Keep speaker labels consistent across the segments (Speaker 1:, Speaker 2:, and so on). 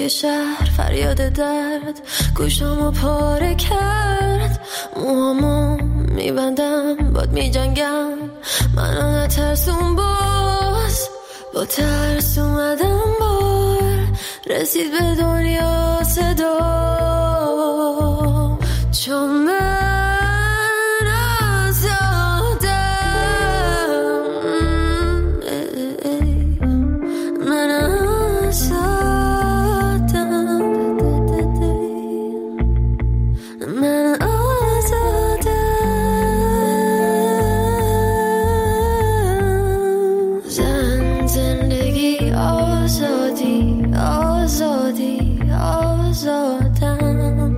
Speaker 1: توی شهر فریاد درد گوشامو پاره کرد. موهامو میبندم باد میجنگم منو نترسون باز. با ترس اومدم بار رسید به دنیا صدا. چون من آزادم من آزادم من آزادم. زندگی آزادی آزادی آزادم.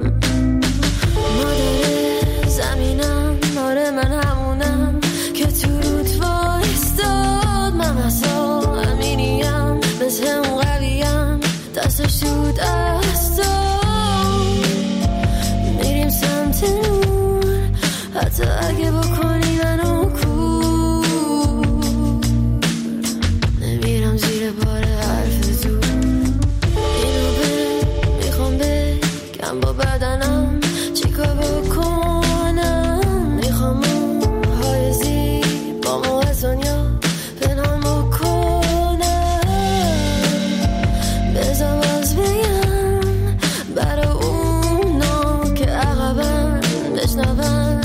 Speaker 1: مادر زمینم آره من همونم که تو رود وایستاد. من اصلا امینیم مثل اون قویم دستش تو دستم. میریم سمت نور حتی اگه بکنی منو کور. نمیرم زیر بار حرف تو. اینو میخوام بگم با بدنم چیکار بکنم. میخوام موهای زیبا مو از دنیا پنهان بکنم. بذار باز بگم برای اونا که عقبن بشنون.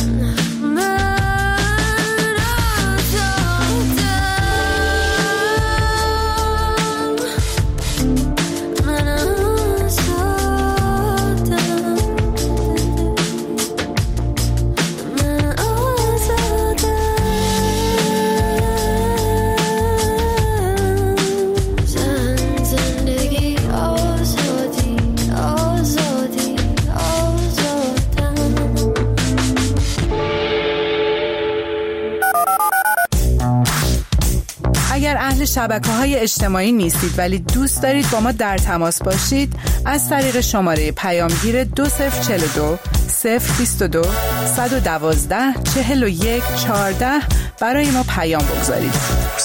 Speaker 2: شبکه‌های اجتماعی نیستید ولی دوست دارید با ما در تماس باشید، از طریق شماره پیامگیر 2042 022 112 41 14 برای ما پیام بگذارید.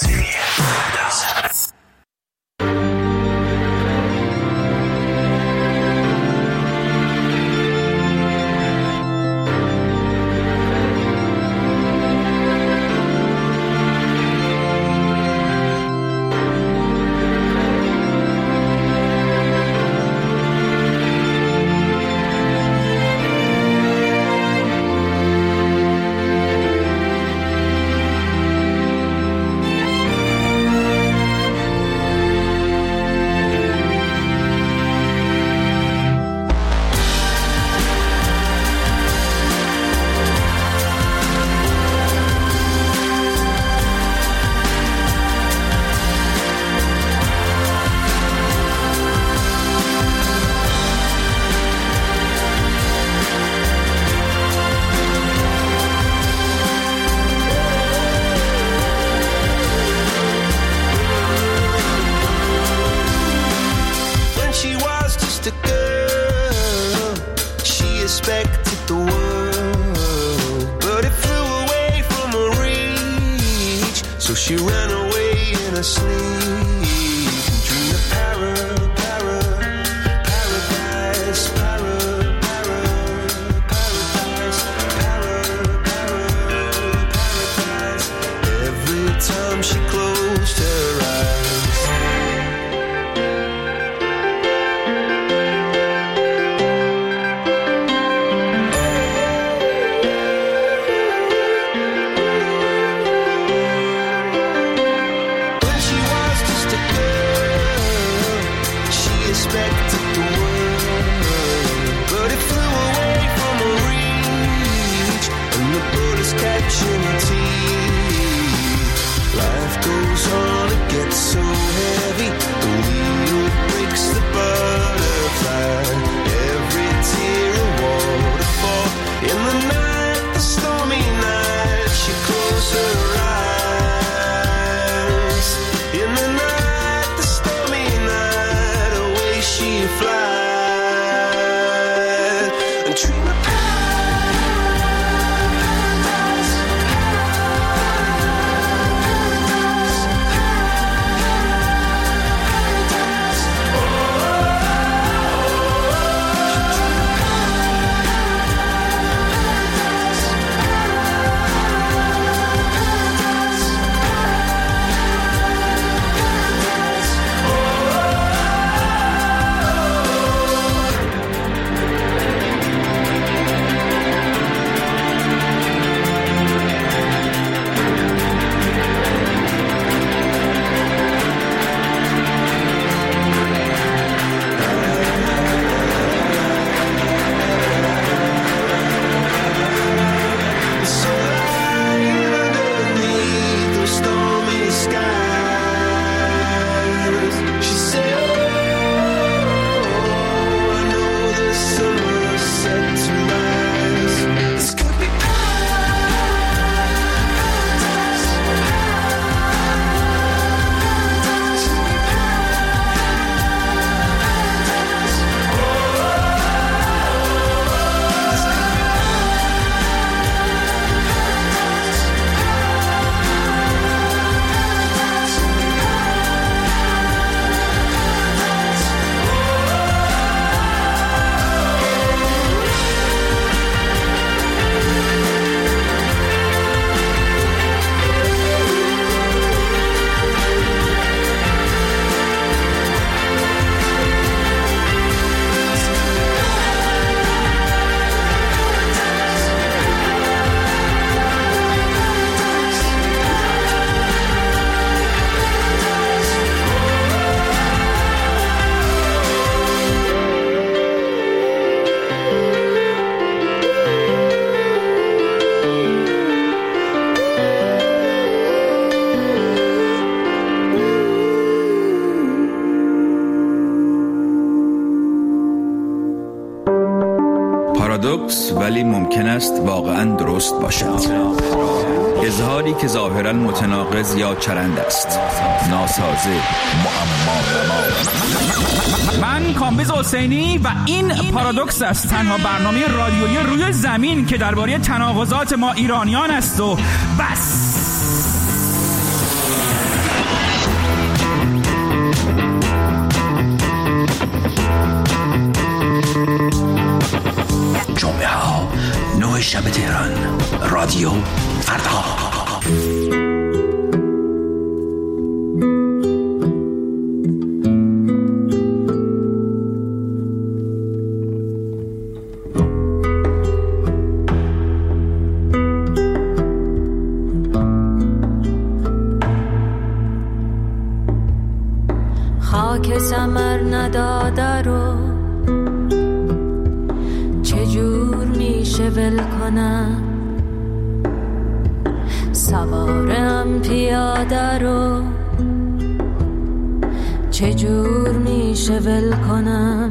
Speaker 3: She ran away in her sleep, dreamed of paradise, paradise. Every time she closed her eyes. So heavy, the wheel breaks the butterfly. Every tear a waterfall. In the night, the stormy night, she closed her eyes. In the night, the stormy night, away she flies. And dream of paradise.
Speaker 4: است واقعاً درست باشد. اظهاری که ظاهراً متناقض یا چرند است، ناسازه، معما.
Speaker 5: من کامبیز حسینی و این پارادوکس است، تنها برنامه رادیویی روی زمین که درباره تناقضات ما ایرانیان است و بس.
Speaker 6: جمعه ها 9 شب تهران، رادیو فردا.
Speaker 1: خاک ثمر نداده رو چجور میشه ول کنم، سوارم پیاده رو چجور میشه ول کنم.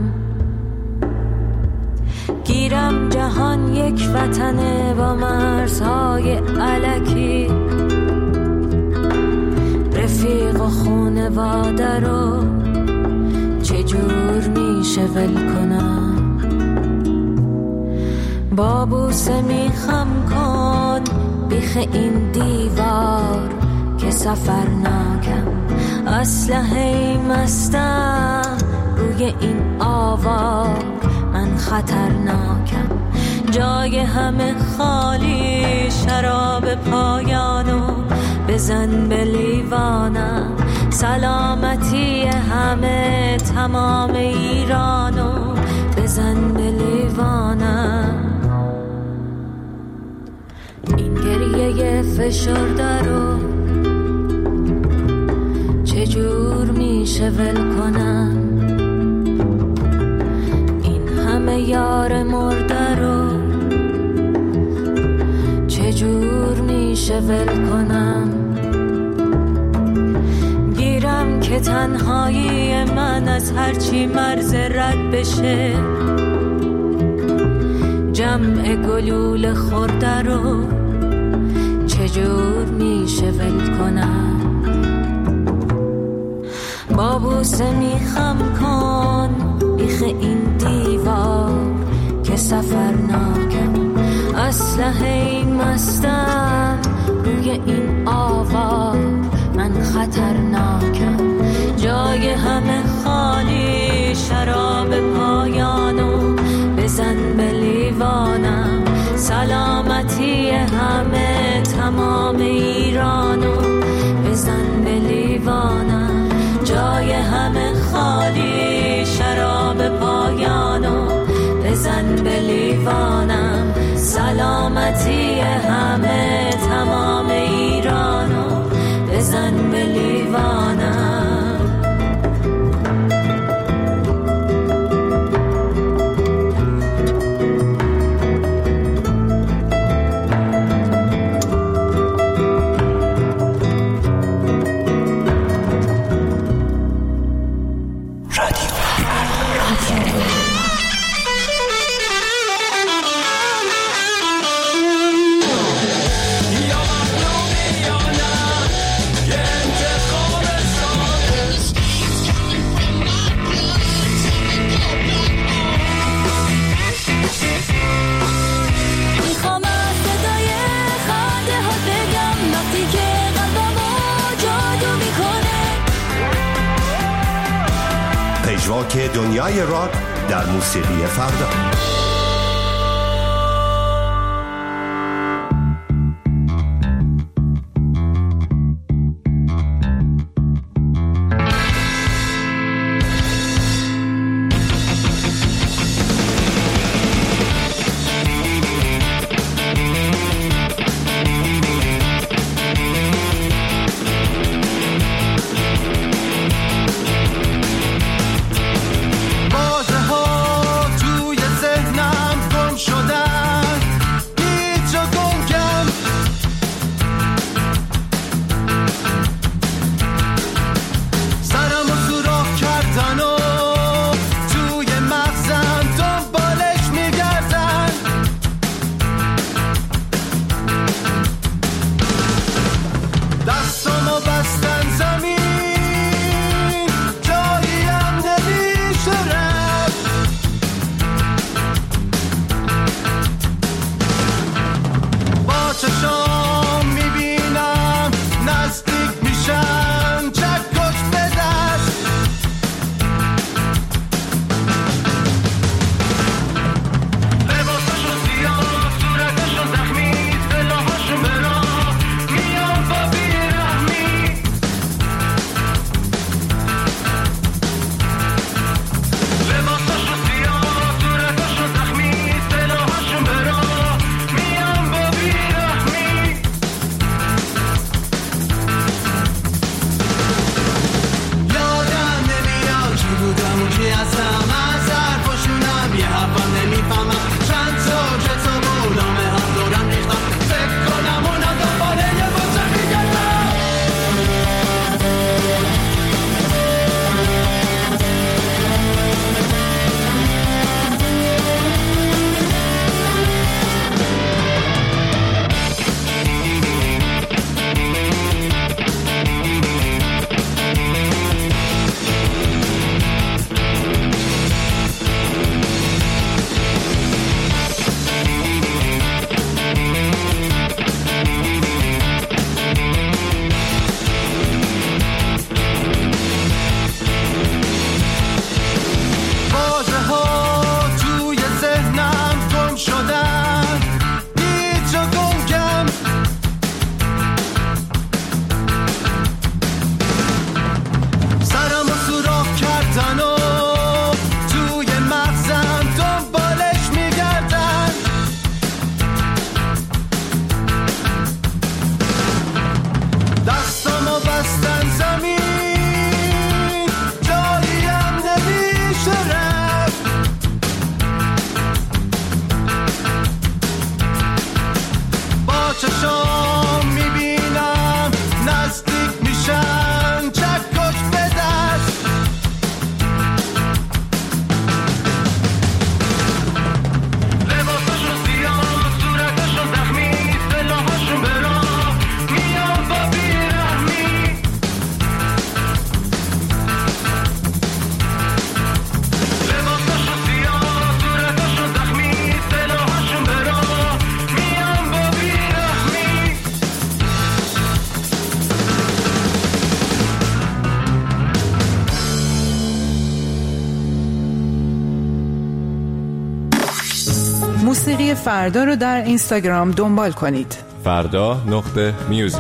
Speaker 1: گیرم جهان یک وطنه با مرزهای الکی، رفیق و خونواده رو چجور میشه ول کنم. با بوسه میخم کن بیخ این دیوار که سفر ناکم، اسلحه مستم روی این آوار، من خطرناکم. جای همه خالی، شراب پایانو بزن به لیوانم. سلامتی همه تمام ایرانو بزن به لیوانم. این گریه فشرده رو چجور میشه ول کنم. این همه یار مرده رو چجور میشه ول کنم. گیرم که تنهایی من از هرچی مرز رد بشه، جمع گلول خورده رو چجور میشه ول کنم. با بوسه میخم کن بیخ این دیوار که سفر ناکم، اسلحه مستم روی این آوار، من خطرناکم. جای همه خالی، شراب پایانو بزن به لیوانم. سلامتی همه تمام ایرانو بزن به لیوانم. جای همه خالی، شراب پایانو بزن به لیوانم. سلامتی همه تمام ایرانو بزن به لیوانم.
Speaker 7: پژواک دنیای راک در موسیقی فردا.
Speaker 3: توی ذهن
Speaker 2: شماره فردا رو در اینستاگرام دنبال کنید.
Speaker 8: فردا.music.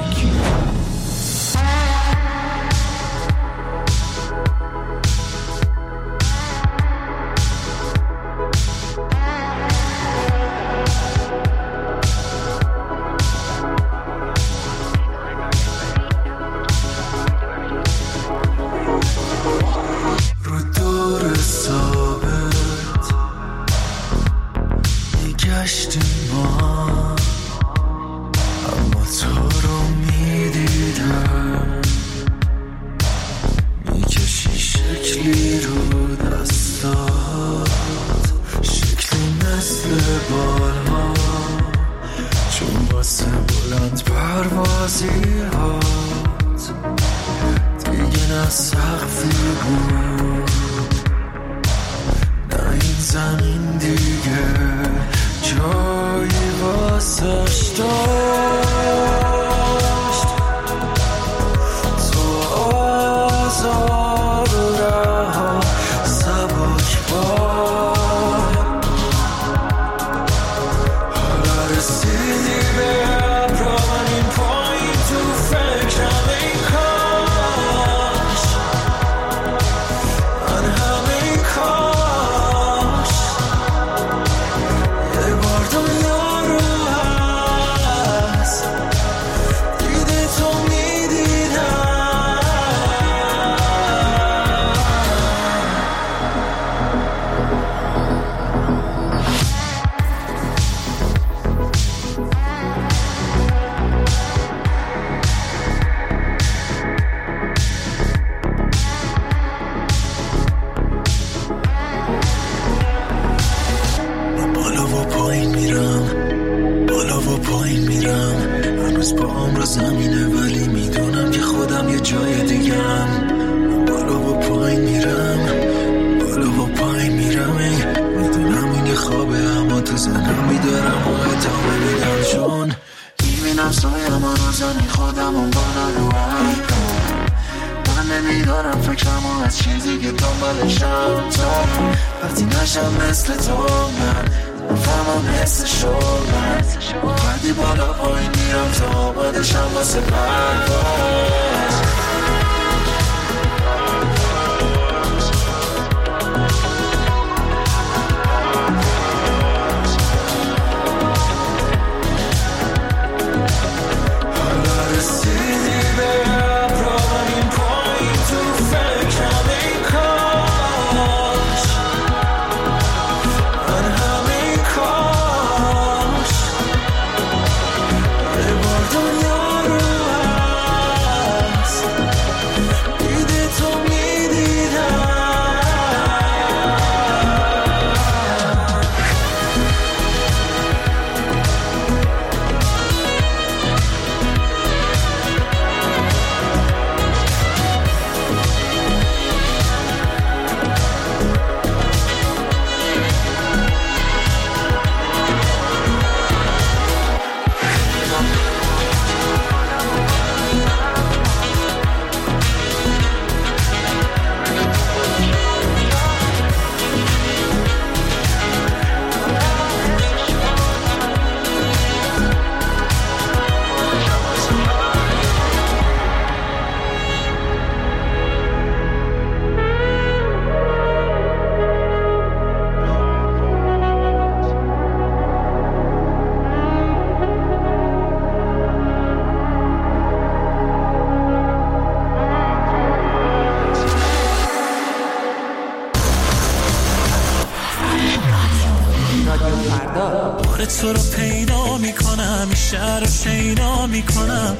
Speaker 9: تو رو پیدا میکنم، شهر رو شیدا میکنم.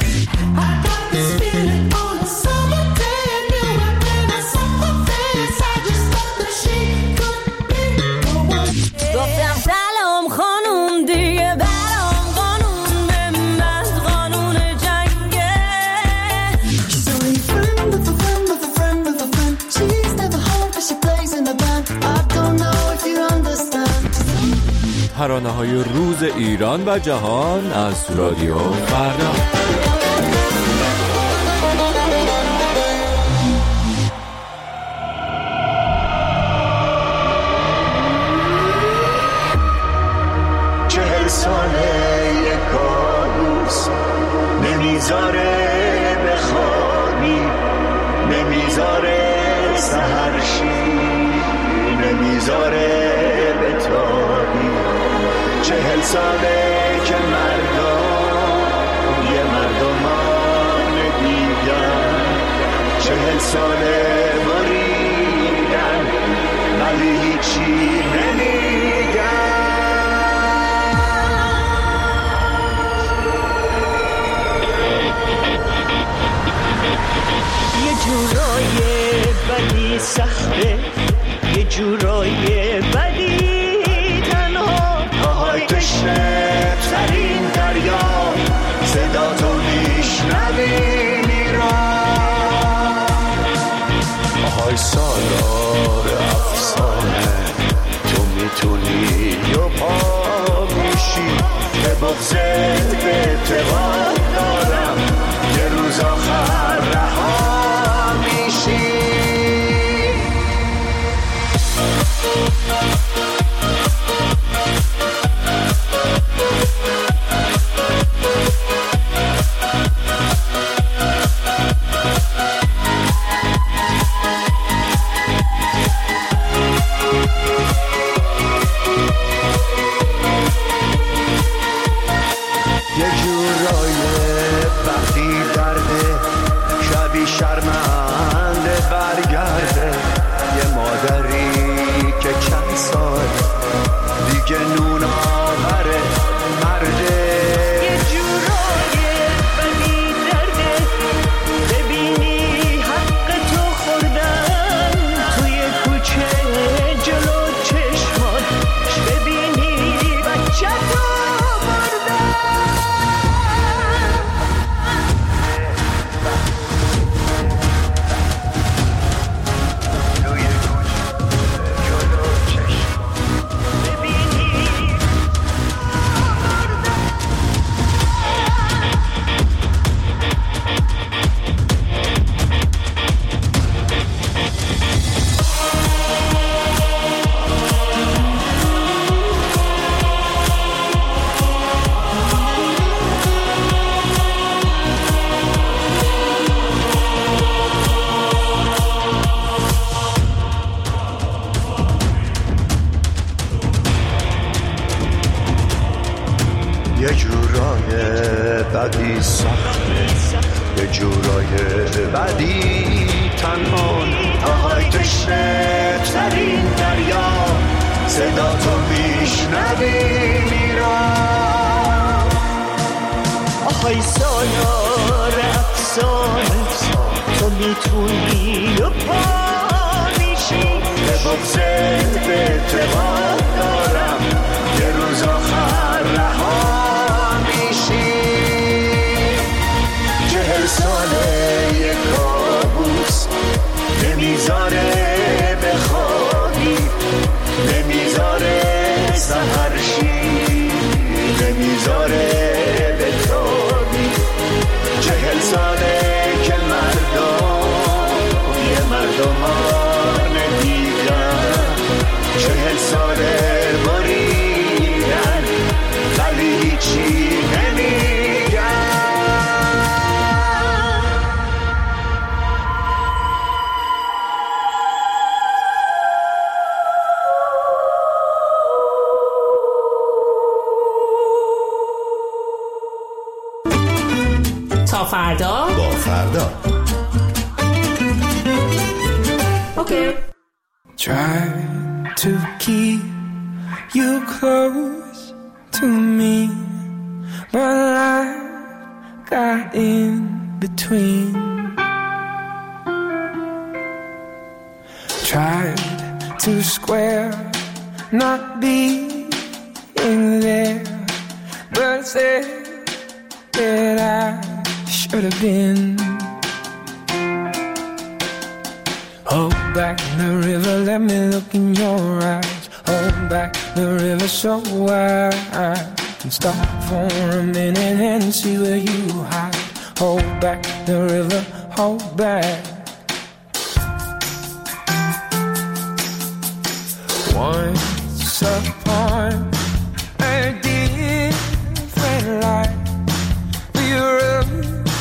Speaker 1: گفتم سلام خانوم دیگه برام قانون به من قانون جنگه.
Speaker 10: She's only friend with a friend with a friend with a friend. She's never home but she plays in the band. I don't know if you understand.
Speaker 8: ترانه‌های روز ایران و جهان از رادیو فردا.
Speaker 11: نمیذاره بخوابی، نمیذاره سحرشی، نمیذاره بتابی. 40 ساله که مردم یه مردمان دیگر، 40 ساله بریدن ولی هیچی نمیگن.
Speaker 12: یه جورای بدی سخته، یه جورای بدی تنها.
Speaker 11: پاهای تشنه ترین دریا، صدا تو میشنوی میران. پاهای سالار افسانه، تو میتونی و پا میشی. به بغضت به اعتقاد دارم یه روز آخر رها میشی. یه جورای وقتی درده شبی شرمنده برگرده. یه مادری که چند سال دیگه نون آوره مرده.
Speaker 12: یه جورای بدی درده، ببینی حق تو خوردن توی کوچه جلو چشمان، ببینی بچه تو بردن.
Speaker 11: یه جورای بدی سخته، یه جورای بدی تنها. پاهای تشنه ترین دریا، صدا تو میشنوی میران.
Speaker 12: آهای سالار افسانه، تو میتونی و پا میشی.
Speaker 11: به بغضت به اعتقاد دارم یه روز آخر رها میشی. 40 ساله یه کابوس نمیذاره بخوابی، نمیذاره سحرشی، نمیذاره بتابی. 40 ساله که مردم یه مردمان دیگر، 40 ساله بریدن ولی هیچی نمیگن.
Speaker 13: تا فردا
Speaker 7: با فردا.
Speaker 13: اوکی.
Speaker 14: Try to keep you close to me, but life got in between. Tried to square not being there, but said that I should have been. Hold back the river, let me look in your eyes. Hold back the river so I can stop for a minute and see where you hide. Hold back the river, hold back. Once upon a different life, we rubbed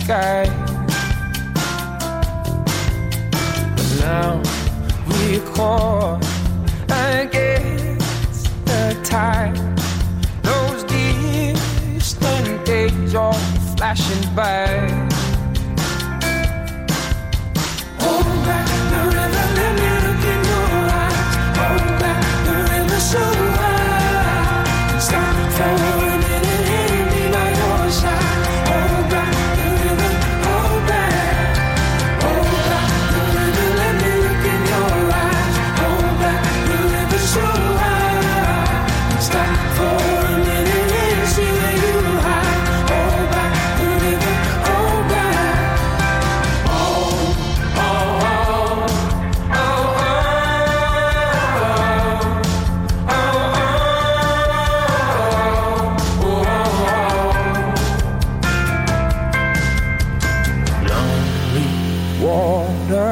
Speaker 14: sky. But now we're caught against the tide. Those distant days are flashing by. Hold back the river, let me look in your eyes. Hold back the river so wide. Stop for a minute and be by your side. Hold back the river, hold back. Hold back the river, let me look in your eyes. Hold back the river so wide. Stop for a minute and see where you hide. Hold back the river, hold back. Oh, oh, oh, oh, lonely water,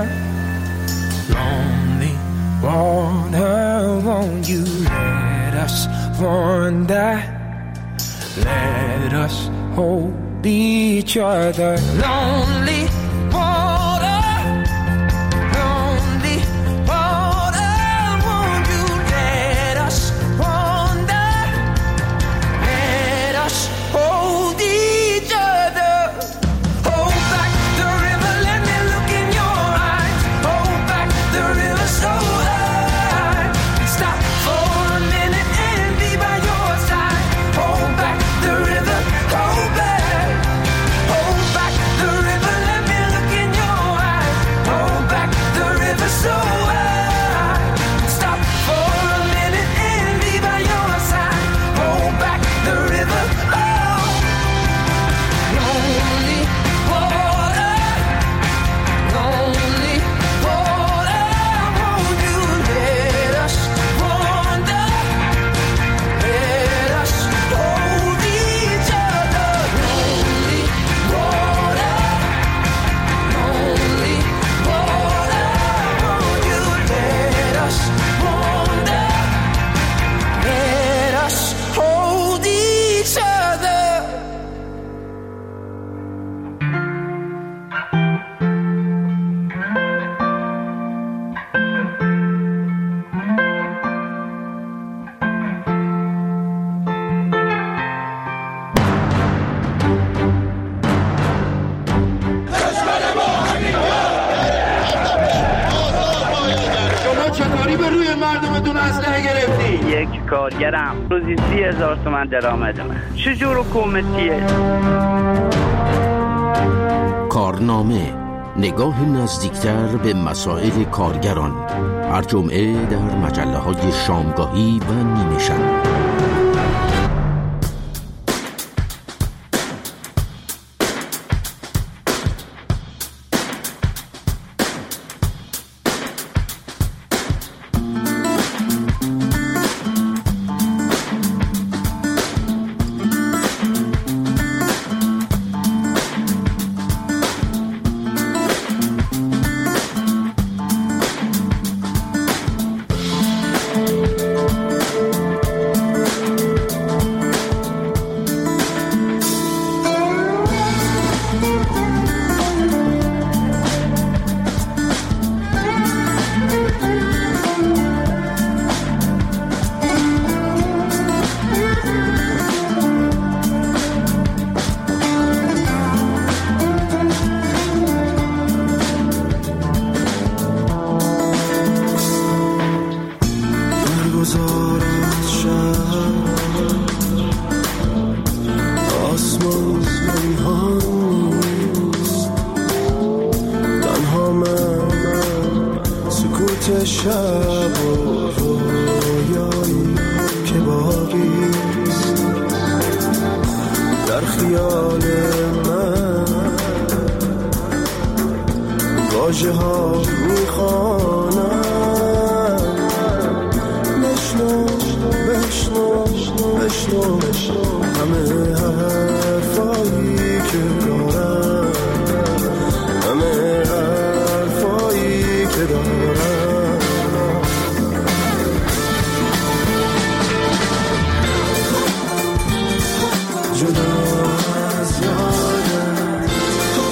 Speaker 14: won't you let us wander? Let us hold each other. Lonely water, won't you let us wander? Let us hold each other. Hold back the river, let me look in your eyes. Hold back the river so high. Stop for a minute and be by your side. Hold back the river, hold back. Hold back the river, let me look in your eyes. Hold back the river so high. Stop for a minute and be by your side. Hold back the river, oh. Lonely water, won't you let us wander? Let us hold each other. Lonely water, won't you let us wander? Let us hold each other.
Speaker 15: شما چطوری به روی مردمتون اسلحه گرفتی؟
Speaker 16: یک کارگرم روزی 30,000 تومان درآمدمه. چجور حکومتیه؟
Speaker 6: کارنامه، نگاه نزدیکتر به مسائل کارگران، هر جمعه در مجله‌های شامگاهی و نیمه شب.
Speaker 3: شب و رویایی که باقیست در خیال من واژه ها میخوانم بشنو بشنو بشنو همه حرفایی که دارم همه حرفایی که دارم جدا از یادت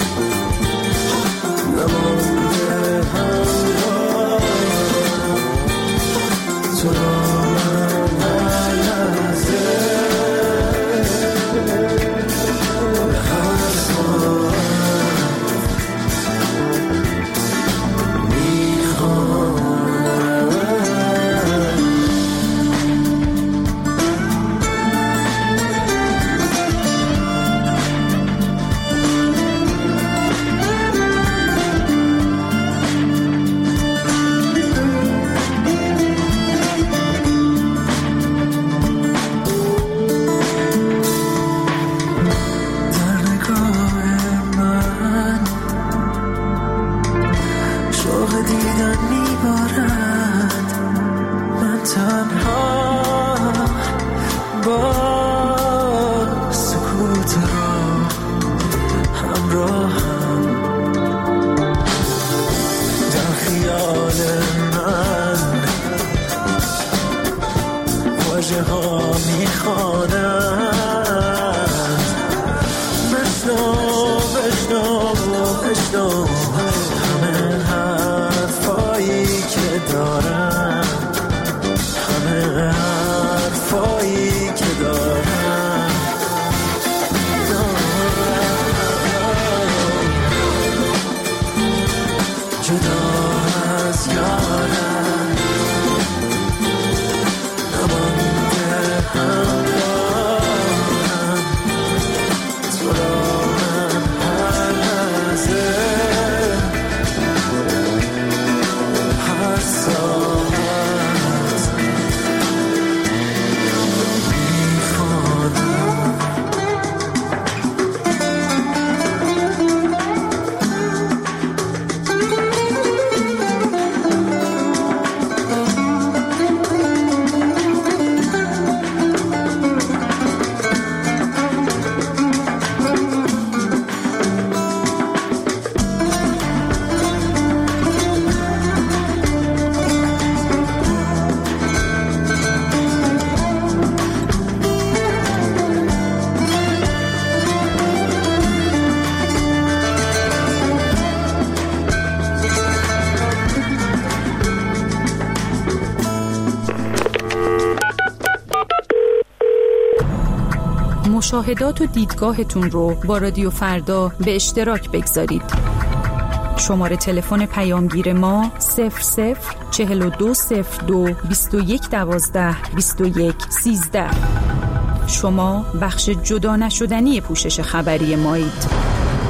Speaker 17: مشاهدات و دیدگاهتون رو با رادیو فردا به اشتراک بگذارید. شماره تلفن پیامگیر ما 00420221122113. شما بخش جدا نشدنی پوشش خبری مایید.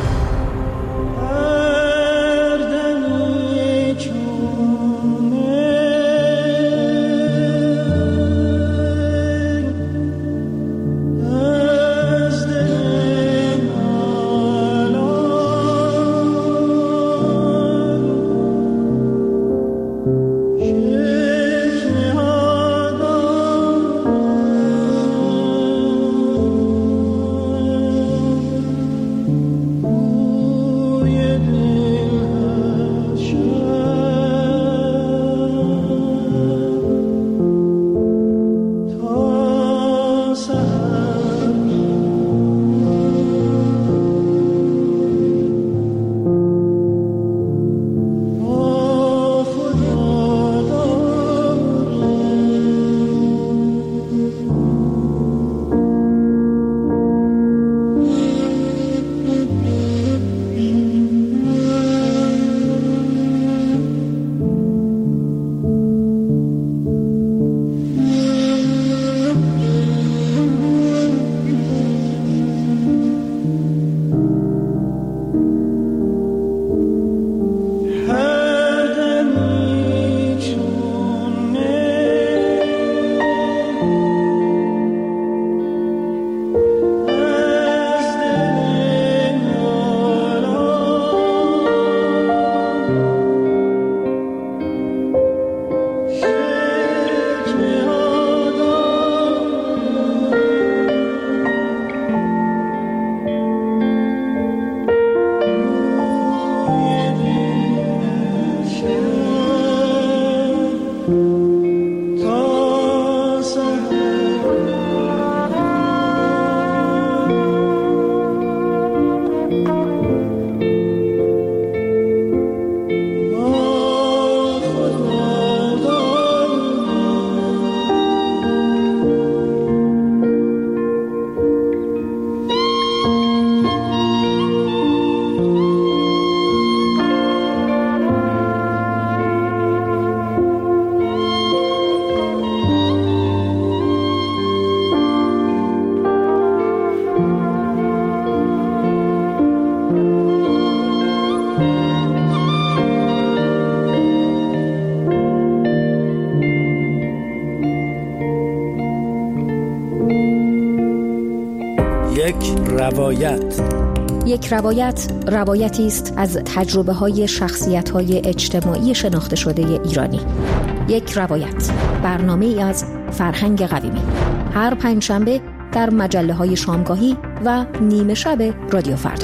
Speaker 18: یک روایت روایتی است از تجربه‌های شخصیت‌های اجتماعی شناخته شده ایرانی. یک روایت، برنامه‌ای از فرهنگ قویمی. هر پنجشنبه در مجله‌های شامگاهی و نیمه شب رادیو فردا.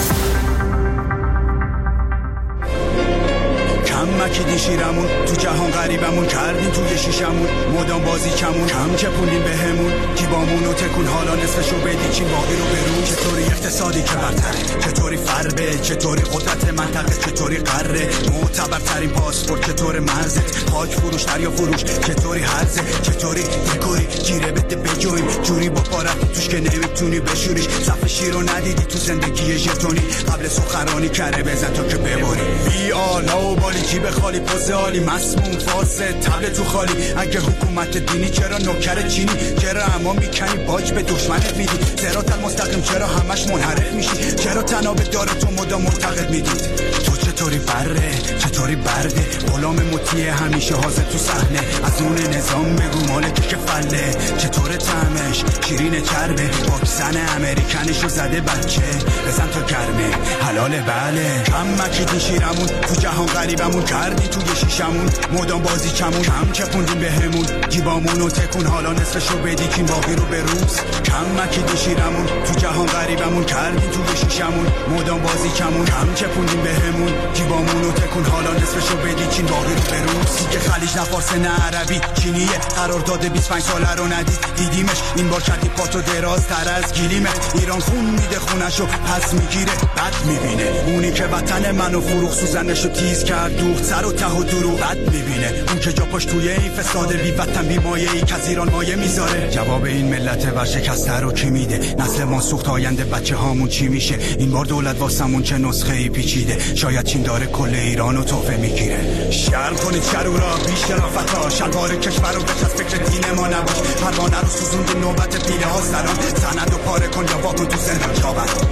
Speaker 19: مکیدی شیرمون تو جهان غریبمون کردیم توی شیشمون مدام بازی کمون کم چپونیم بهمون جیبامون و تکون حالا نصفشو بدی چین باقی رو برون. چطوری اقتصادی که برتره، چطوری فربه، چطوری قدرت منطقه، چطوری قره، معتبرترین پاسپورت چطور مرزت، خاک فروش دریا فروش چطوری هرزه، چطوری دکوری گیره بده بجویم جوری با پارت توش که نمیتونی بشوریش. صف شیر رو ندیدی تو زندگی ژتونی قبل سخنرانی کره بزن تا که ببری. بی آلا و بالی جیب خالی پوز عالی مسموم فاسد تبل تو خالی. اگه حکومت دینی چرا نوکر چینی، چرا اما میکنی باج به دشمنت میدی، صراط المستقیم چرا همش منحرف میشی، چرا تناب داره تو مدام معتقد میدید. تو چطوری بره، چطوری برده، غلام مطیع همیشه حاضر تو صحنه، از اون نظام بگو مالک که فله، چطور طعمش شیرین چربه، واکسن امریکنشو زده بچه بزن تا گرمه حلاله بله. کم مکیدی شیرمون تو جهان غریبمون کردی توی شیشمون مدام بازی کمون کم چپوندیم بهمون جیبامون و تکون حالا نصفشو بدی کین باقی رو به روز. کم مکیدی شیرمون تو جهان جهان غریبمون کردین توی شیشمون مدام بازی کمون هم چپوندین بهمون جیبامونو تکون حالا نصفشو بدی چین باقی رو بروز که خلیج نه فارس نه عربی چینیه قرار داده 25 ساله رو ندید دیدیمش این بار کردی پاتو دراز تر از گیریمت ایران خون میده خونشو پس میگیره بد میبینه اونی که وطن منو فروخ سوزنشو تیز کرد دوخت سر و ته و دروغ بد میبینه اون که جا پاش توی این فساد بی وطن بی مایه‌ای که از ایران مایه میذاره جواب این ملت ورشکسته رو کی میده نسل ما سوخت آینده بچه هامون چی میشه این بار دولت واسمون چه نسخه ای پیچیده شاید چین داره کل ایرانو تحفه میگیره شرم کنید شرورا بی شرافتا شلوار کشور رو بچ از فکر دین ما نباش پروانه رو سوزوند نوبت پیله ها سران سند و پاره کن یا واکن تو زندان جاوت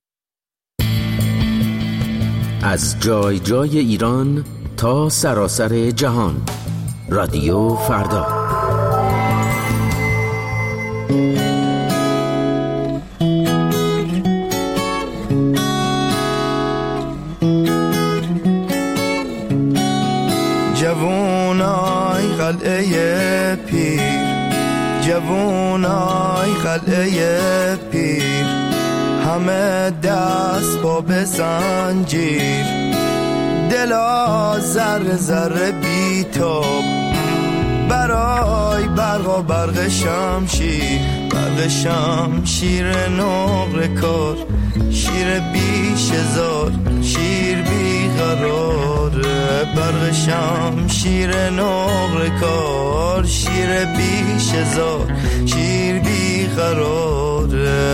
Speaker 6: از جای جای ایران تا سراسر جهان رادیو فردا
Speaker 20: جوونای قلعه پیر جوونای قلعه پیر همه دست با به زنجیر دلا ذره ذره بیتاب برای برق و برق شمشیر نقر کار شیر بیش هزار شیر بیقرار برق شمشیر نقر کار شیر بیش هزار شیر بیقرار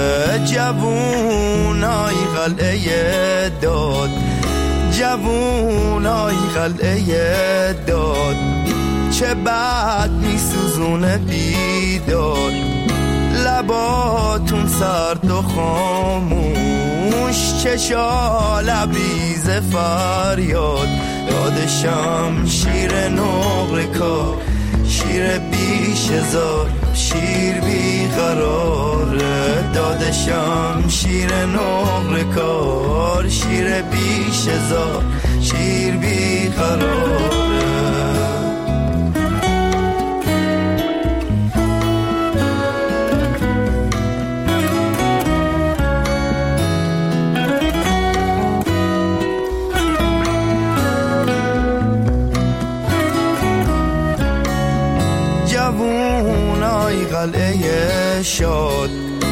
Speaker 20: جوونای قلعه داد جوونای قلعه داد چه بد میسوزونه بیداد لباتون سرد و خاموش چشا لبریز فریاد داد شمشیر نقر کار شیر بیش هزار شیر بیقرار داد شمشیر نقر کار شیر بیش هزار شیر بیقرار جوونای قلعه شاد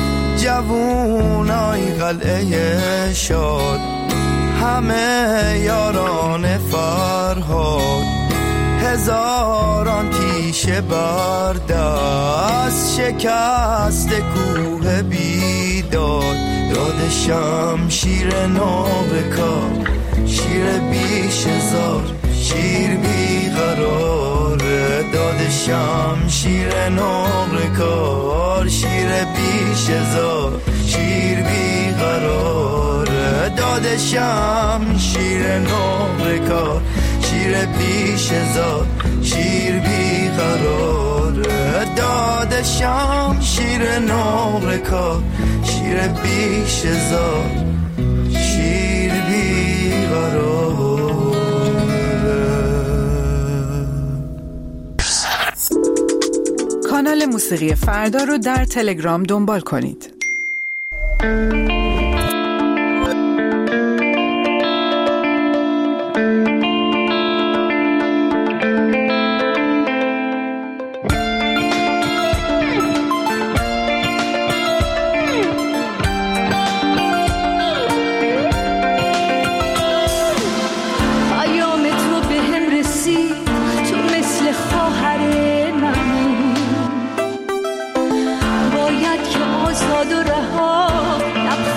Speaker 20: جوونای قلعه شاد همه یاران فرهاد هزاران تیشه بردست شکست کوه بیداد داد شمشیر نقر کار شیر بیش هزار شیر بیقرار داد شمشیر نقر کار شیر بیش هزار شیر بیقرار داد شمشیر نقر کار شیر بیش هزار شیر بیقرار داد شمشیر نقر کار شیر بیش هزار شیر بیقرار
Speaker 2: کانال موسیقی فردا رو در تلگرام دنبال کنید.
Speaker 1: آزاد و رها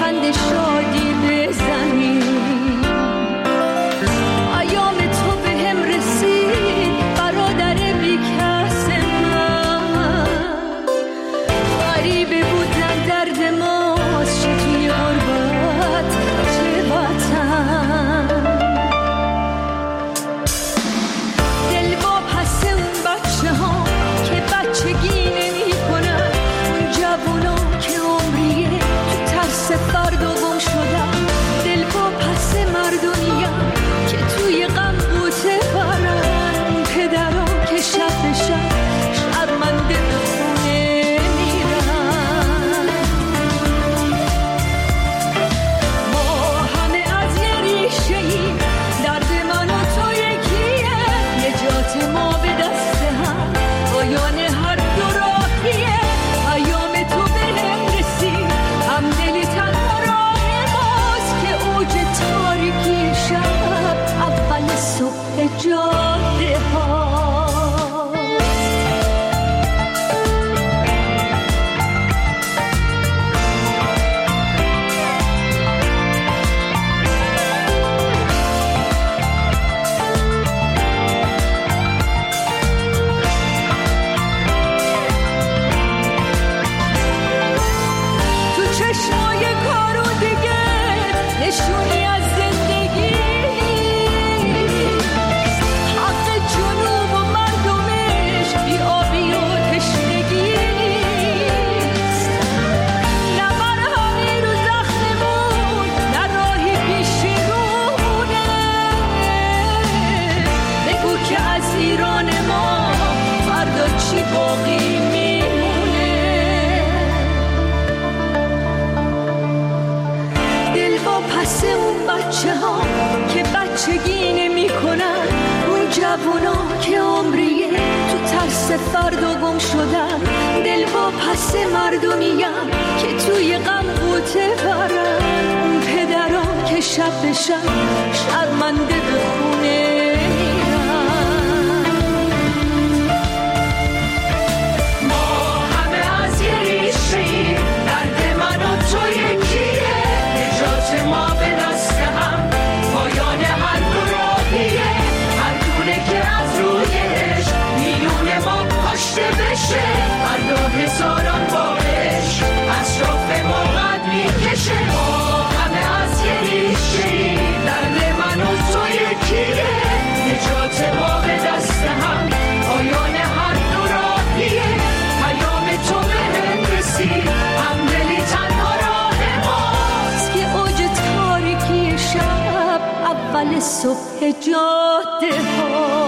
Speaker 1: پس اون بچه ها که بچگی نمی کنن، اون جوونا که عمریه تو ترس فردا گم شدن، دل با پس مردمیم که توی غم قوطه برن، اون پدران که شب به شب شرمنده به خونه میرن. ما همه از یه ریشه‌ایم، درد من و تو یکیه، نجات ما به دست هم، پایان هر دو راهیه، هر دونه که از رویش میون ما کاشته بشه، هر دو هزاران بارش اطراف ما قد میکشه. ما همه از یه ریشه‌ایم، درد من و تو یکیه، نجات ما به دست هم، پایان هر دو راهیه، پیام تو به رسید، همدلی تنها راه ماست که اوج تاریکی شب اول صبح جاده ها.